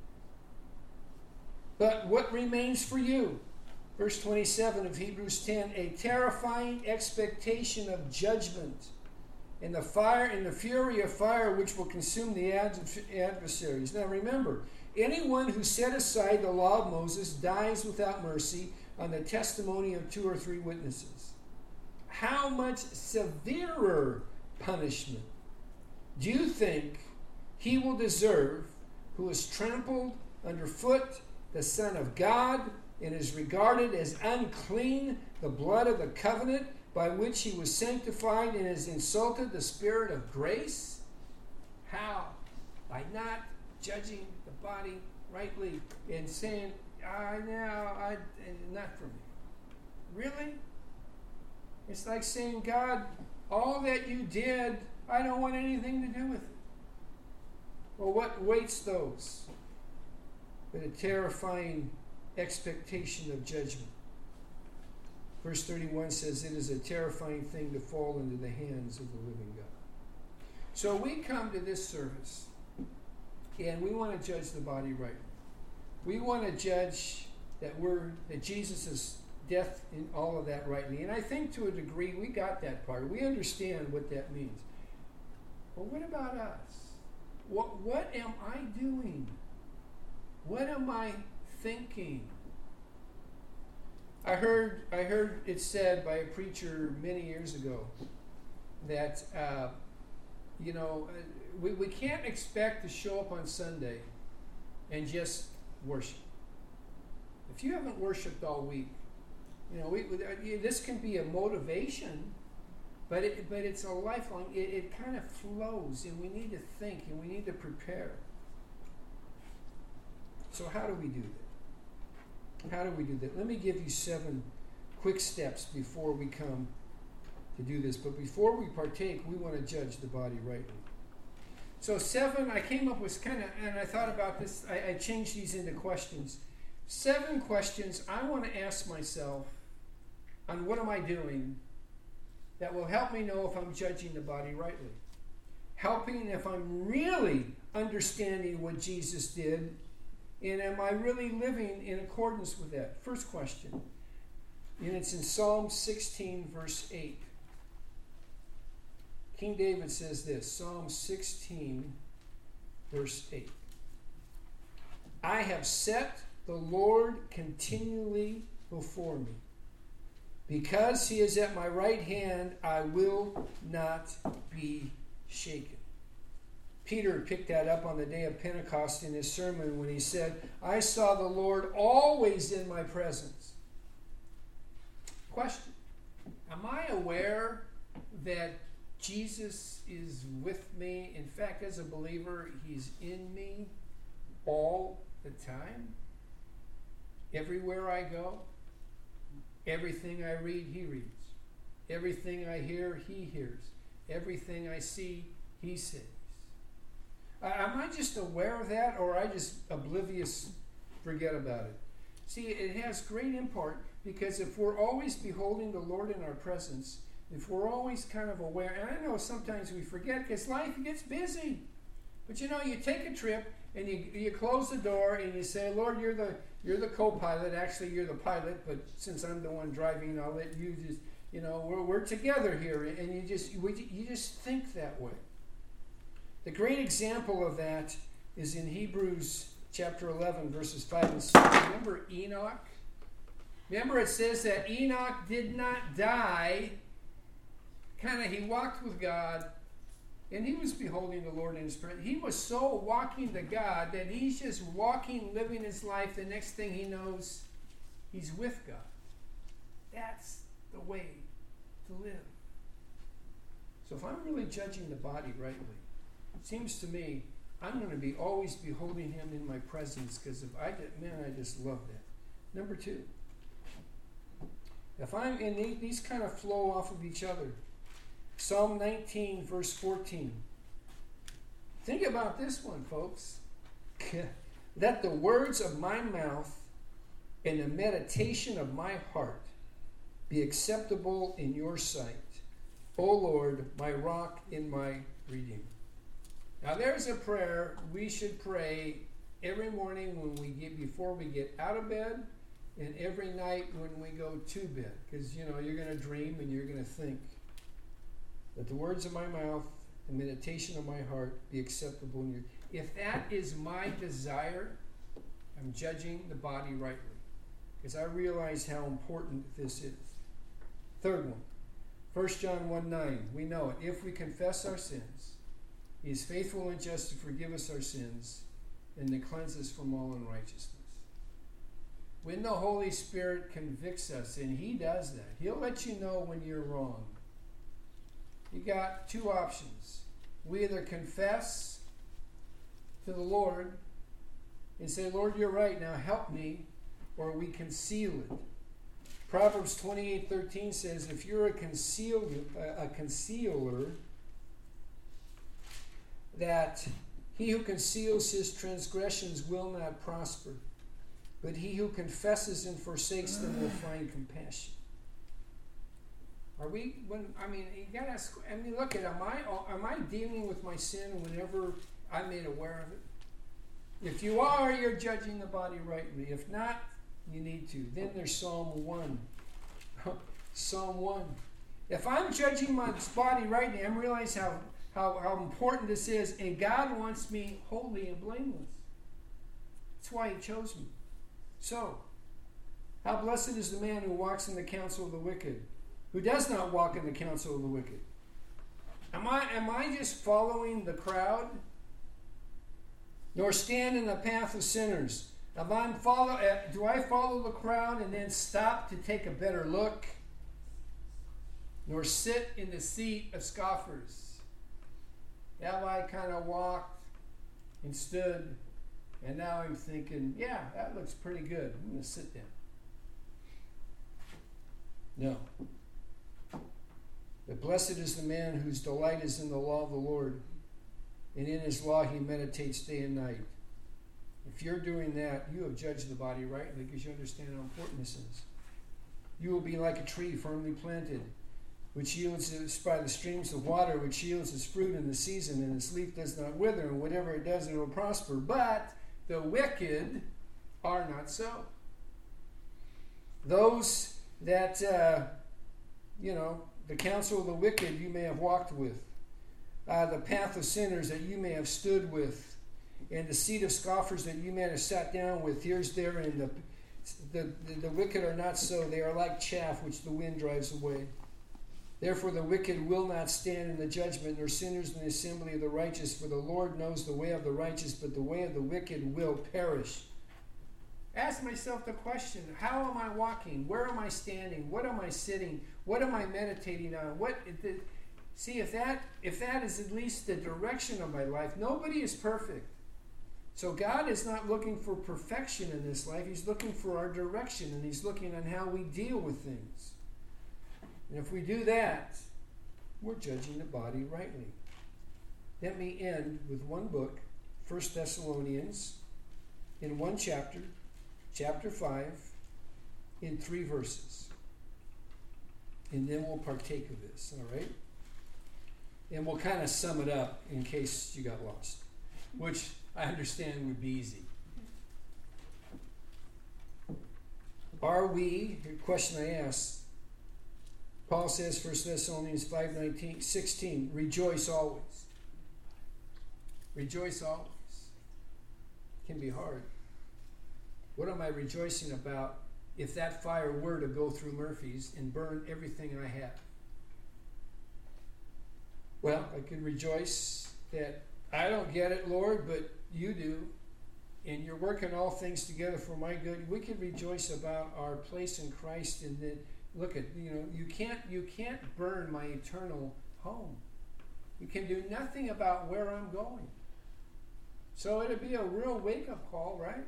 But what remains for you? Verse 27 of Hebrews 10, a terrifying expectation of judgment and the fury of fire which will consume the adversaries. Now remember, anyone who set aside the law of Moses dies without mercy on the testimony of 2 or 3 witnesses. How much severer punishment do you think he will deserve who has trampled underfoot the Son of God and is regarded as unclean the blood of the covenant by which he was sanctified and has insulted the Spirit of grace? How? By not judging the body rightly and saying, not for me. Really? It's like saying, God, all that you did, I don't want anything to do with it. Well, what waits those? But a terrifying expectation of judgment. Verse 31 says, it is a terrifying thing to fall into the hands of the living God. So we come to this service and we want to judge the body rightly. We want to judge that Jesus' death and all of that rightly. And I think to a degree we got that part. We understand what that means. But what about us? What am I doing? What am I thinking? I heard it said by a preacher many years ago that we can't expect to show up on Sunday and just worship. If you haven't worshiped all week, this can be a motivation, but it's a lifelong. It kind of flows, and we need to think and we need to prepare. So how do we do that? How do we do that? Let me give you 7 quick steps before we come to do this. But before we partake, we want to judge the body rightly. So 7, I came up with kind of, and I thought about this, I changed these into questions. 7 questions I want to ask myself on what am I doing that will help me know if I'm judging the body rightly. Helping if I'm really understanding what Jesus did, and am I really living in accordance with that? First question, and it's in Psalm 16, verse 8. King David says this, Psalm 16, verse 8. I have set the Lord continually before me. Because he is at my right hand, I will not be shaken. Peter picked that up on the day of Pentecost in his sermon when he said, I saw the Lord always in my presence. Question, am I aware that Jesus is with me? In fact, as a believer, he's in me all the time. Everywhere I go, everything I read, he reads. Everything I hear, he hears. Everything I see, he sees. Am I just aware of that, or I just oblivious, forget about it? See, it has great import, because if we're always beholding the Lord in our presence, if we're always kind of aware, and I know sometimes we forget because life gets busy. But you know, you take a trip and you close the door and you say, Lord, you're the co-pilot. Actually, you're the pilot, but since I'm the one driving, I'll let you just, you know, we're together here, and you just think that way. The great example of that is in Hebrews chapter 11, verses 5 and 6. Remember Enoch? Remember it says that Enoch did not die. He walked with God, and he was beholding the Lord in his presence. He was so walking to God that he's just walking, living his life. The next thing he knows, he's with God. That's the way to live. So if I'm really judging the body rightly, it seems to me I'm going to be always beholding him in my presence, because I just love that. Number 2, if I'm in these kind of flow off of each other. Psalm 19, verse 14. Think about this one, folks. Let the words of my mouth and the meditation of my heart be acceptable in your sight, O Lord, my rock and my redeemer. Now there's a prayer we should pray every morning before we get out of bed, and every night when we go to bed. Because, you know, you're going to dream and you're going to think. Let the words of my mouth and meditation of my heart be acceptable in your... If that is my desire, I'm judging the body rightly, because I realize how important this is. Third one, 1 John 1:9. We know it. If we confess our sins, he is faithful and just to forgive us our sins and to cleanse us from all unrighteousness. When the Holy Spirit convicts us, and he does that, he'll let you know when you're wrong. You got 2 options. We either confess to the Lord and say, Lord, you're right, now help me, or we conceal it. Proverbs 28:13 says, if you're a concealer, that he who conceals his transgressions will not prosper, but he who confesses and forsakes them will find compassion. You gotta ask, look at, am I dealing with my sin whenever I'm made aware of it? If you are, you're judging the body rightly. If not, you need to. Then there's Psalm 1. Psalm 1. If I'm judging my body rightly, I realize how important this is, and God wants me holy and blameless. That's why he chose me. So, how blessed is the man who walks in the counsel of the wicked, who does not walk in the counsel of the wicked. Am I just following the crowd? Nor stand in the path of sinners. Do I follow the crowd and then stop to take a better look? Nor sit in the seat of scoffers. Have I kind of walked and stood, and now I'm thinking, yeah, that looks pretty good. I'm going to sit down. No. But blessed is the man whose delight is in the law of the Lord, and in his law he meditates day and night. If you're doing that, you have judged the body rightly because you understand how important this is. You will be like a tree firmly planted, which yields by the streams of water, which yields its fruit in the season, and its leaf does not wither, and whatever it does, it will prosper. But the wicked are not so. Those that, the counsel of the wicked you may have walked with, the path of sinners that you may have stood with, and the seat of scoffers that you may have sat down with. Here's there, and the wicked are not so. They are like chaff which the wind drives away. Therefore the wicked will not stand in the judgment, nor sinners in the assembly of the righteous. For the Lord knows the way of the righteous, but the way of the wicked will perish. Ask myself the question, how am I walking? Where am I standing? What am I sitting? What am I meditating on? See, if that is at least the direction of my life, nobody is perfect. So God is not looking for perfection in this life. He's looking for our direction, and He's looking on how we deal with things. And if we do that, we're judging the body rightly. Let me end with one book, 1 Thessalonians, in one chapter, chapter 5, in 3 verses. And then we'll partake of this, all right? And we'll kind of sum it up in case you got lost, which I understand would be easy. Are we, the question I asked, Paul says, 1 Thessalonians 5:16, rejoice always. Rejoice always. It can be hard. What am I rejoicing about if that fire were to go through Murphy's and burn everything I have? Well, I could rejoice that I don't get it, Lord, but you do. And you're working all things together for my good. We can rejoice about our place in Christ, and that, look at, you can't burn my eternal home. You can do nothing about where I'm going. So it'd be a real wake-up call, right?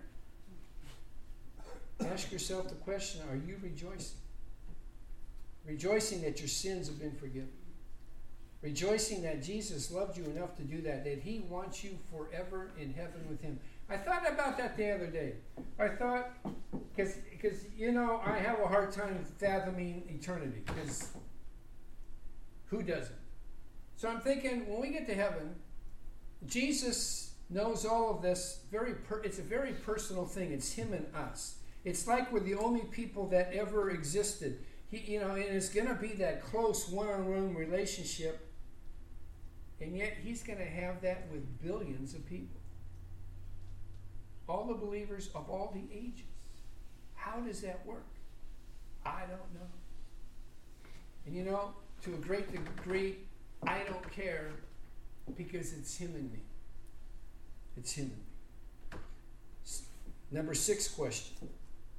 Ask yourself the question, are you rejoicing? Rejoicing that your sins have been forgiven. Rejoicing that Jesus loved you enough to do that He wants you forever in heaven with Him. I thought about that the other day. I thought, because I have a hard time fathoming eternity, because who doesn't? So I'm thinking, when we get to heaven, Jesus knows all of this. It's a very personal thing. It's Him and us. It's like we're the only people that ever existed. And it's going to be that close one-on-one relationship. And yet He's going to have that with billions of people. All the believers of all the ages. How does that work? I don't know. And to a great degree, I don't care, because it's Him and me. It's Him and me. Number 6 question.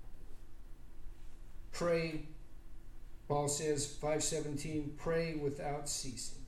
Pray, Paul says, 5:17, pray without ceasing.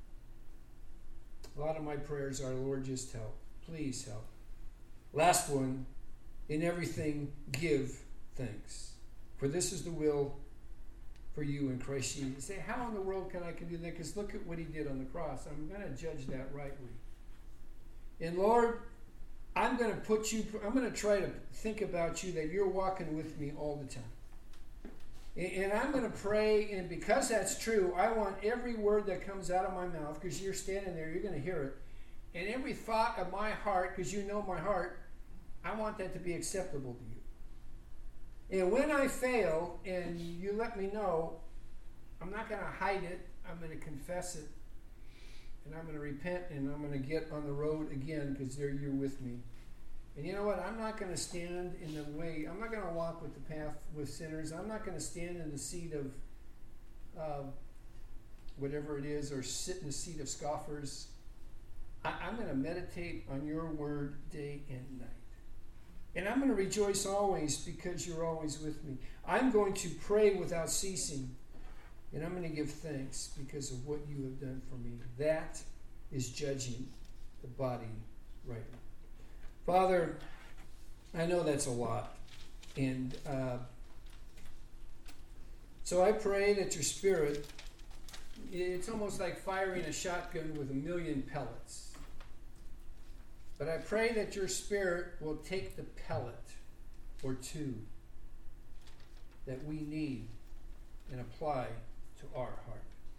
A lot of my prayers are, Lord, just help. Please help. Last one, in everything give thanks. For this is the will for you in Christ Jesus. You say, how in the world can I do that? Because look at what He did on the cross. I'm going to judge that rightly. And Lord, I'm going to try to think about you, that you're walking with me all the time. And I'm going to pray, and because that's true, I want every word that comes out of my mouth, because you're standing there, you're going to hear it, and every thought of my heart, because you know my heart, I want that to be acceptable to you. And when I fail, and you let me know, I'm not going to hide it, I'm going to confess it, and I'm going to repent, and I'm going to get on the road again, because there you're with me. And you know what? I'm not going to stand in the way. I'm not going to walk with the path with sinners. I'm not going to stand in the seat of whatever it is, or sit in the seat of scoffers. I'm going to meditate on your word day and night. And I'm going to rejoice always, because you're always with me. I'm going to pray without ceasing. And I'm going to give thanks because of what you have done for me. That is judging the body rightly. Father, I know that's a lot, and So I pray that your Spirit, it's almost like firing a shotgun with 1,000,000 pellets. But I pray that your Spirit will take the pellet or two that we need and apply to our heart.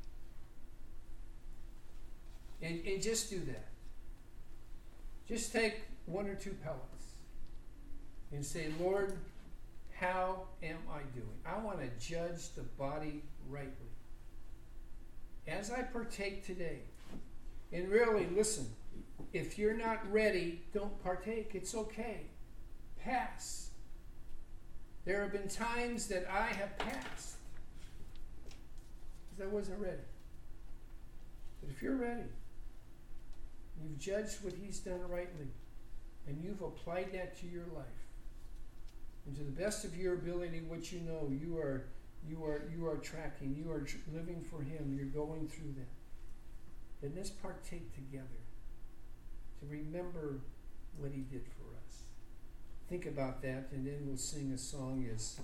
And just do that. Just take 1 or 2 pellets and say, Lord, how am I doing? I want to judge the body rightly. As I partake today, and really, listen, if you're not ready, don't partake. It's okay. Pass. There have been times that I have passed because I wasn't ready. But if you're ready, you've judged what he's done rightly, and you've applied that to your life, and to the best of your ability, what you know, you are tracking, you are living for him, you're going through that. Then let's partake together to remember what he did for us. Think about that, and then we'll sing a song as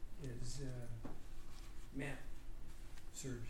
Matt serves.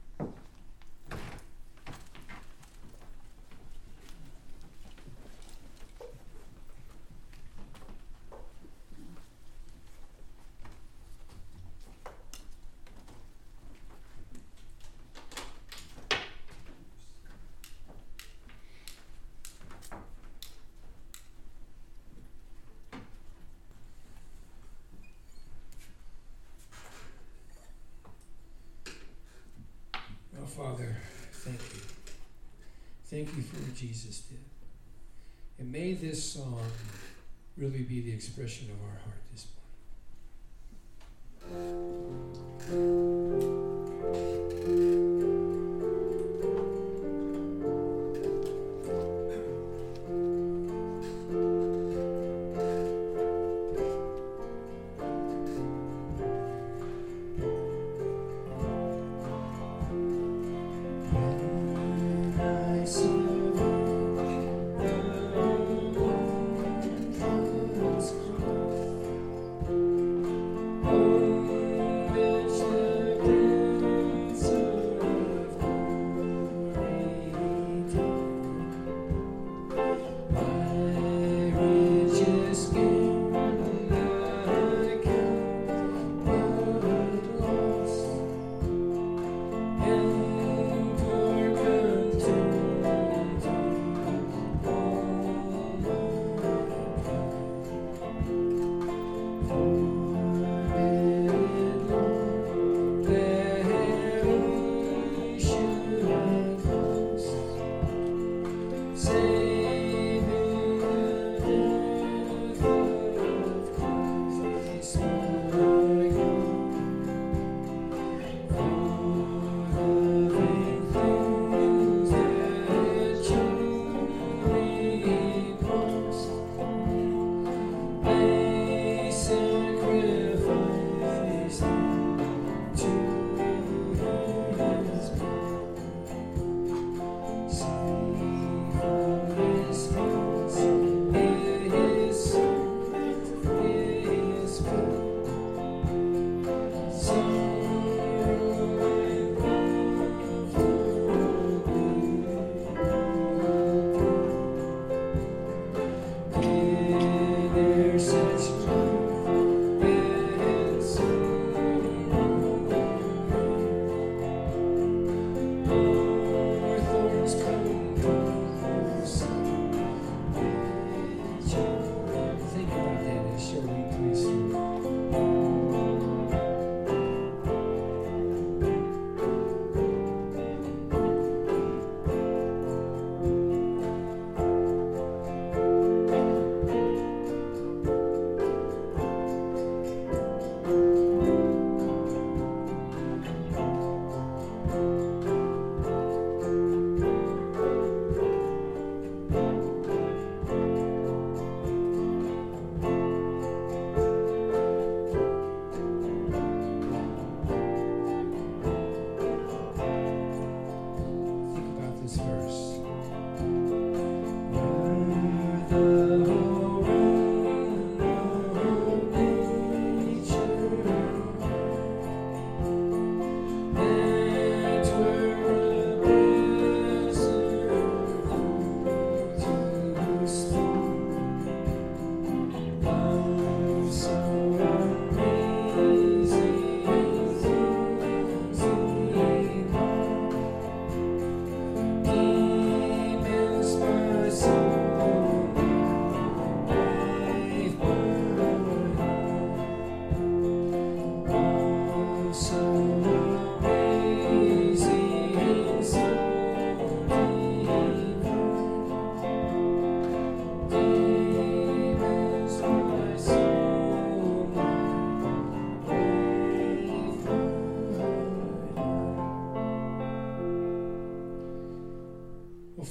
Oh, Father, thank you. Thank you for what Jesus did. And may this song really be the expression of our heart this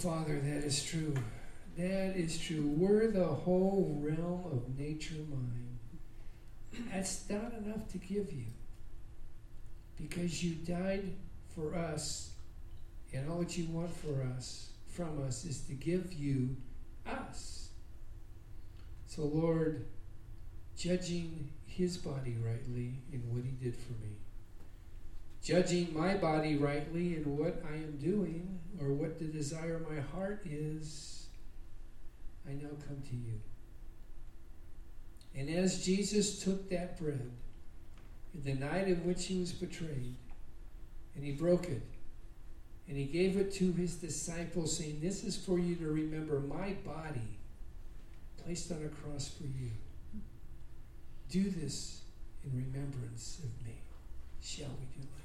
Father, that is true. That is true. We're the whole realm of nature mind. That's not enough to give you. Because you died for us, and all that you want from us, is to give you us. So, Lord, judging his body rightly in what he did for me, judging my body rightly in what I am doing, or what the desire of my heart is, I now come to you. And as Jesus took that bread, in the night in which he was betrayed, and he broke it, and he gave it to his disciples, saying, "This is for you to remember my body placed on a cross for you. Do this in remembrance of me." Shall we do that?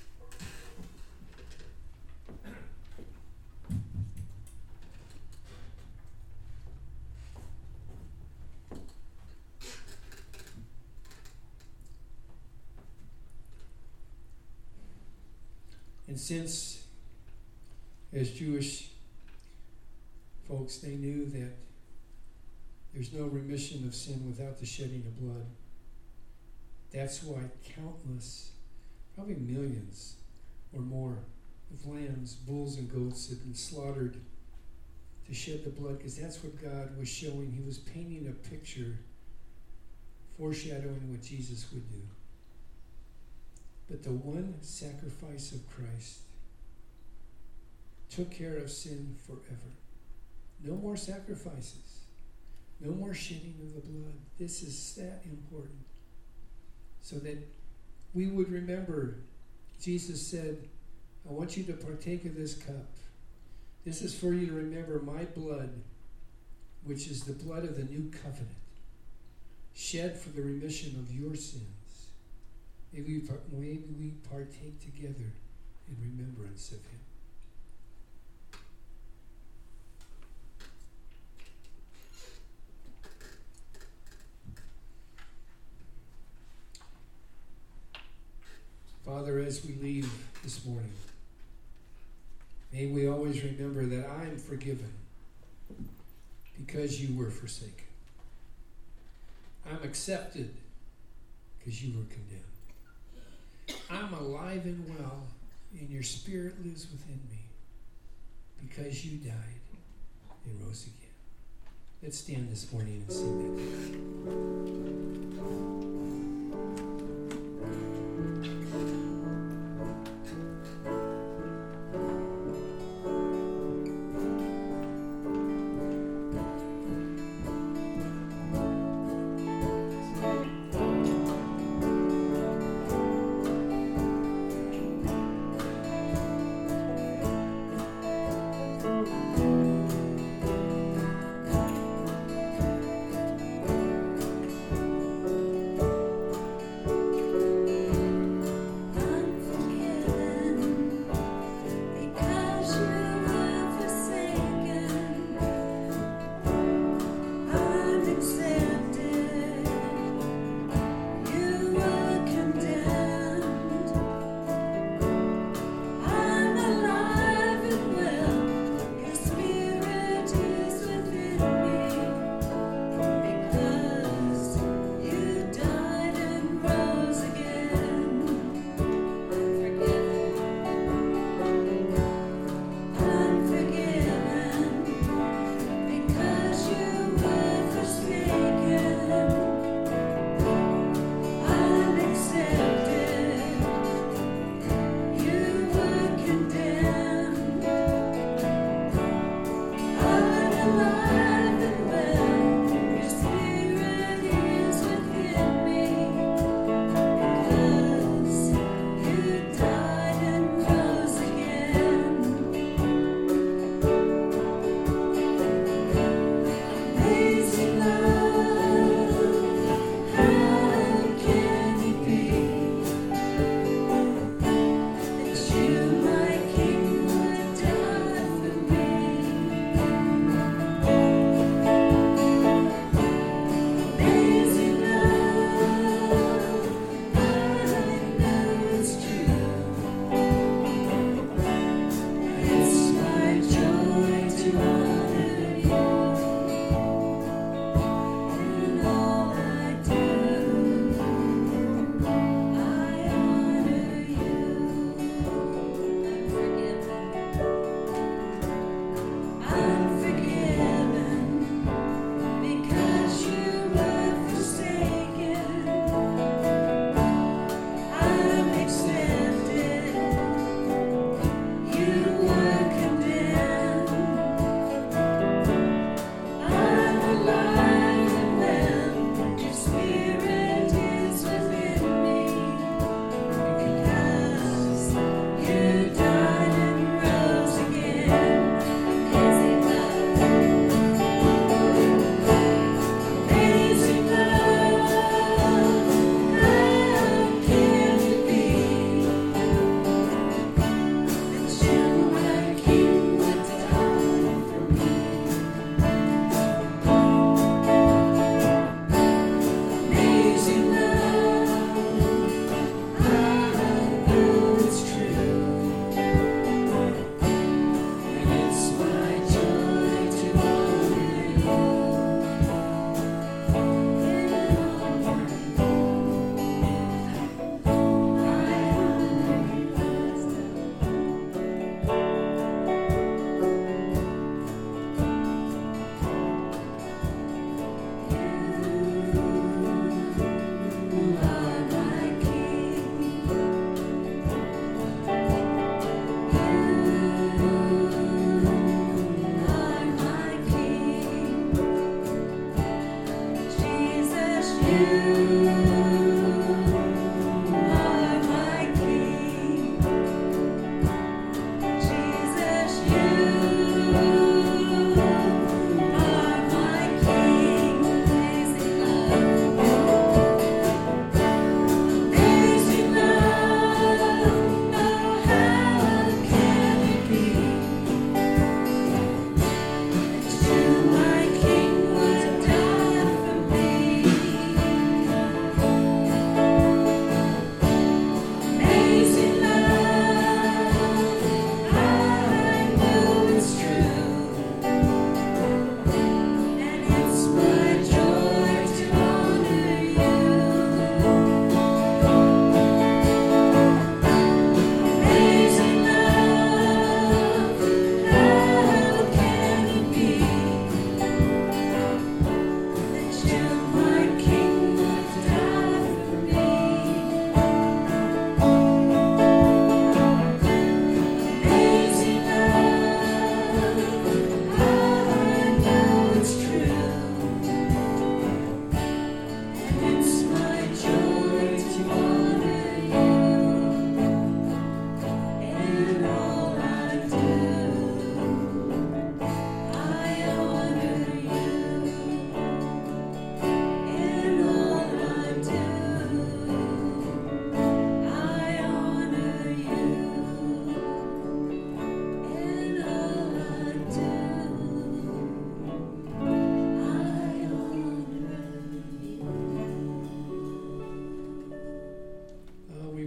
And since, as Jewish folks, they knew that there's no remission of sin without the shedding of blood, that's why countless, probably millions or more, of lambs, bulls, and goats had been slaughtered to shed the blood, because that's what God was showing. He was painting a picture, foreshadowing what Jesus would do. But the one sacrifice of Christ took care of sin forever. No more sacrifices. No more shedding of the blood. This is that important. So that we would remember, Jesus said, "I want you to partake of this cup. This is for you to remember my blood, which is the blood of the new covenant, shed for the remission of your sins." May we partake together in remembrance of him. Father, as we leave this morning, may we always remember that I am forgiven because you were forsaken. I'm accepted because you were condemned. I'm alive and well, and your spirit lives within me because you died and rose again. Let's stand this morning and sing that.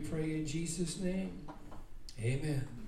we pray in Jesus' name. Amen.